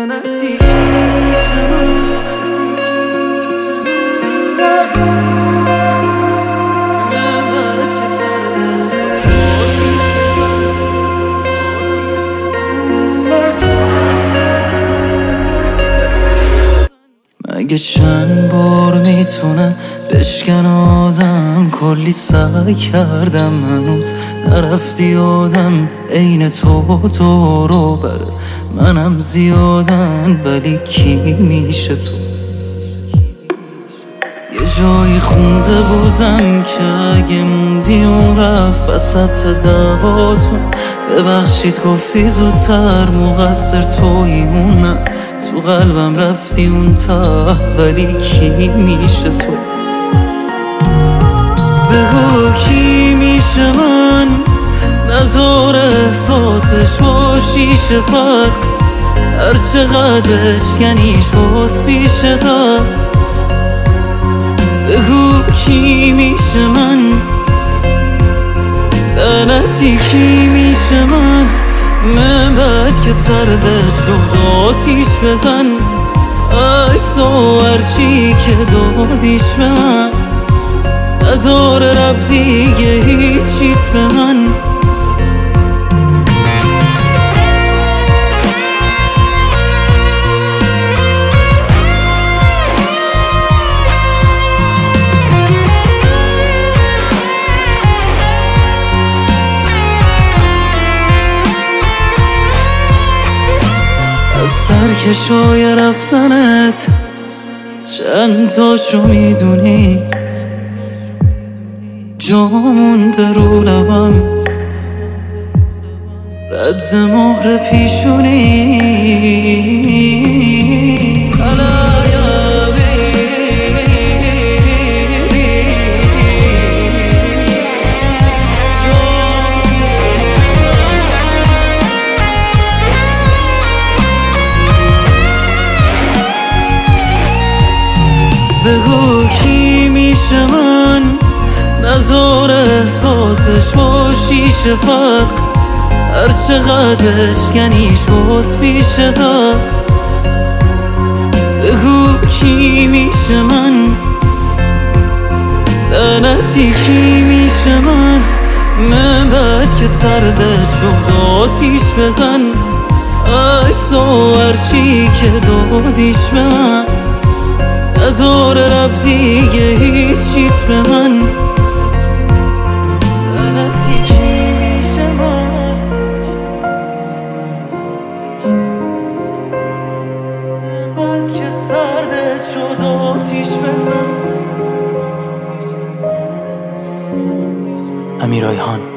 لعنتی که میشه من بعد که سردش آتیش بزن مگه چند بار میتونه بشکن آدم کلی سعی کردم هنوز نرفتی یادم عین تو رو بره منم زیادن ولی کی میشه تو یه جایی خونده بودم که اگه موندی اون رفت وسط دعواتون ببخشید گفتی زودتر مقصر تویی اون نه تو قلبم رفتی اون ته ولی کی میشه تو بگو کی میشه من نذار احساسش با شیشه فرق هر چقدر اشکنیش باز پیش دست بگو کی میشه من لعنتی کی میشه من بعد که سردت شد آتیش بزن عکس و هرچی که دادیش به من نداره رب دیگه هیچیت به من از سرکشای رفتنت چند تاشو میدونی جا مونده رو لبم رد مهر پیشونی بگو کی میشه من نذار احساسش با شیشه فرق هر چقدر اشکنیش باز پیش دست بگو کی میشه من لعنتی کی میشه من بعد که سردت شد آتیش بزن عکس و هرچی که دادیش به من نداره رب دیگه هیچیت به من لعنتی کی میشه من بعد که سردت شد آتیش بزن. امیر ایحان.